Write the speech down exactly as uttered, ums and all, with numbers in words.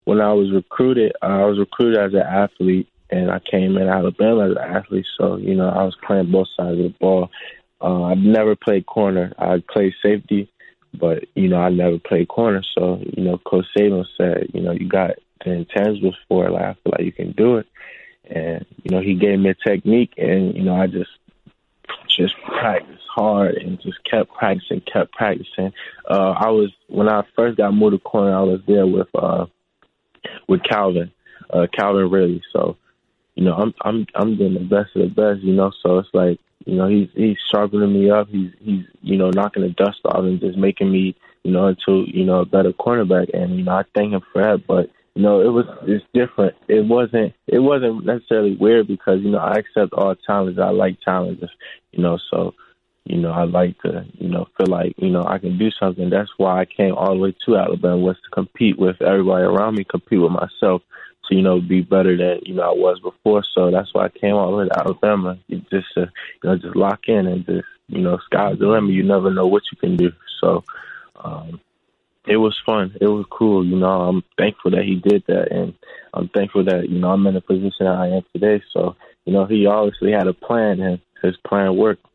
when I was recruited, I was recruited as an athlete, and I came in Alabama as an athlete. So you know, I was playing both sides of the ball. Uh, I've never played corner. I played safety, but you know, I never played corner. So you know, Coach Saban said, you know, you got the intangibles for it. Like, I feel like you can do it, and you know, he gave me a technique, and you know, I just just practiced hard and just kept practicing, kept practicing. Uh, I was when I first got moved to corner, I was there with uh, with Calvin, uh, Calvin Ridley. So you know, I'm I'm I'm doing the best of the best. You know, so it's like you know he's he's sharpening me up. He's he's you know knocking the dust off and just making me you know into you know a better cornerback. And you know I thank him for that, but. You know, it was it's different. It wasn't it wasn't necessarily weird because, you know, I accept all challenges. I like challenges, you know, so, you know, I like to, you know, feel like, you know, I can do something. That's why I came all the way to Alabama, was to compete with everybody around me, compete with myself to, you know, be better than, you know, I was before. So that's why I came all the way to Alabama, just to, you know, just lock in and just, you know, sky's the limit. You never know what you can do. So, um, it was fun. It was cool. You know, I'm thankful that he did that. And I'm thankful that, you know, I'm in the position that I am today. So, you know, he obviously had a plan and his plan worked.